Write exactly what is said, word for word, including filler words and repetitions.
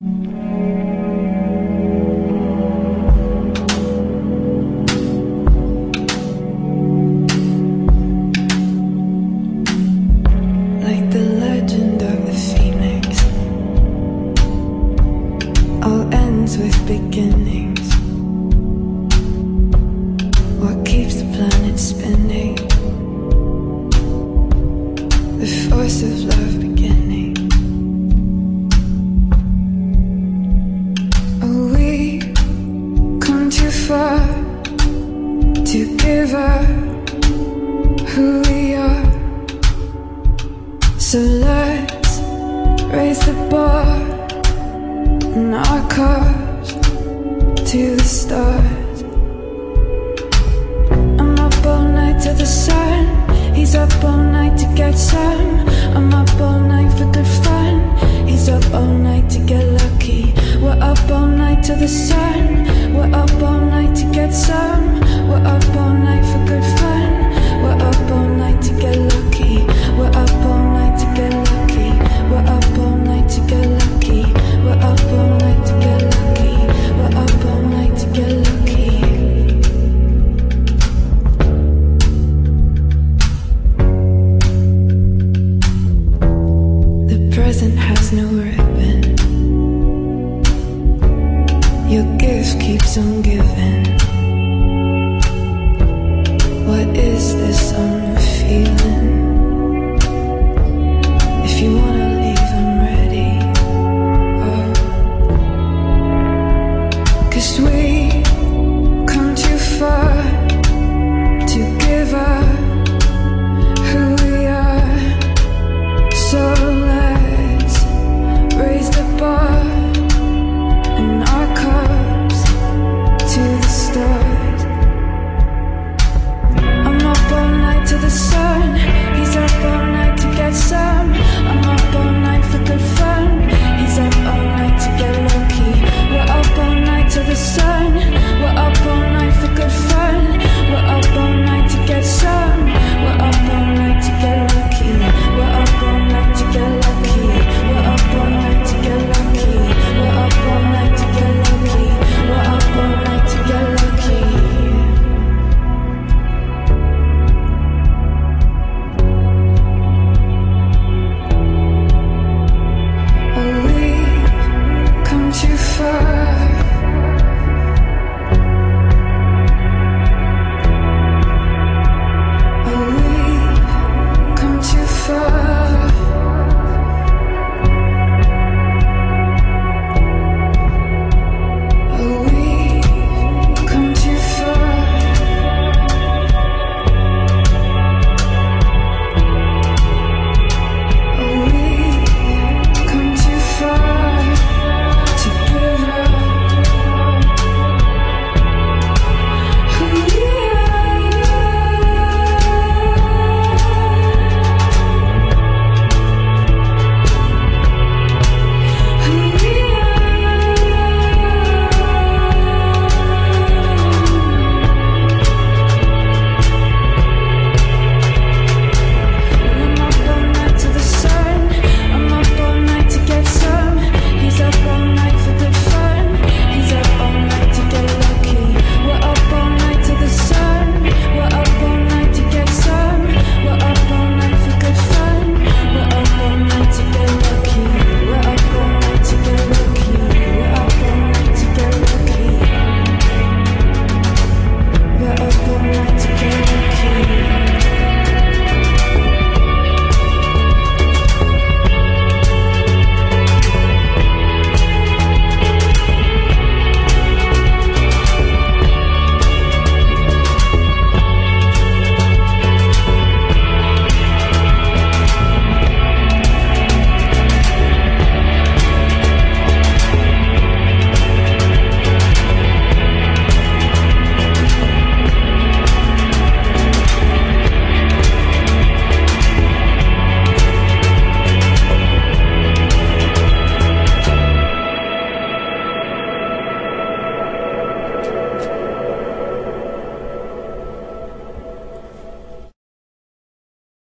Like the legend of the phoenix, all ends with beginnings. What keeps the planet spinning? The force of love beginning. Oh, we come too far to give up who we are. So let's raise the bar and our cars to the stars. I'm up all night to the sun, he's up all night to get some. I'm up all night for good fun, he's up all night to get lucky. We're up all night to the sun, we're up all night to get some. We're up all night for good fun, we're up all night to get lucky. We're up all night to get lucky, we're up all night to get lucky. We're up all night to get lucky, we're up all night to get lucky. Present has no ribbon, your gift keeps on giving. What is this I'm feeling? If you wanna leave, I'm ready. Oh, 'cause we